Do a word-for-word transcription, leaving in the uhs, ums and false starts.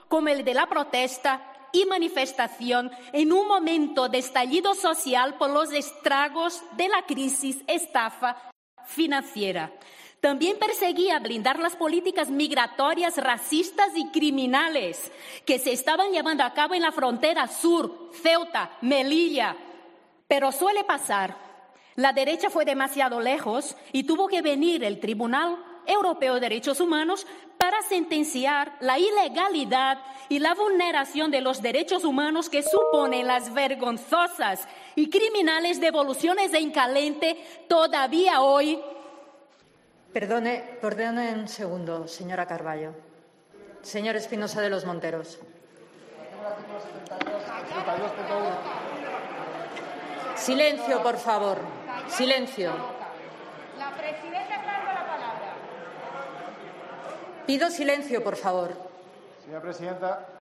como el de la protesta y manifestación en un momento de estallido social por los estragos de la crisis estafa financiera. También perseguía blindar las políticas migratorias racistas y criminales que se estaban llevando a cabo en la frontera sur, Ceuta, Melilla. Pero suele pasar, la derecha fue demasiado lejos y tuvo que venir el Tribunal Europeo de Derechos Humanos para sentenciar la ilegalidad y la vulneración de los derechos humanos que suponen las vergonzosas y criminales devoluciones de Incalente todavía hoy. Perdone, perdone un segundo, señora Carballo. Señor Espinosa de los Monteros. Silencio, por favor. Silencio. La presidenta está dando la palabra. Pido silencio, por favor. Señora presidenta.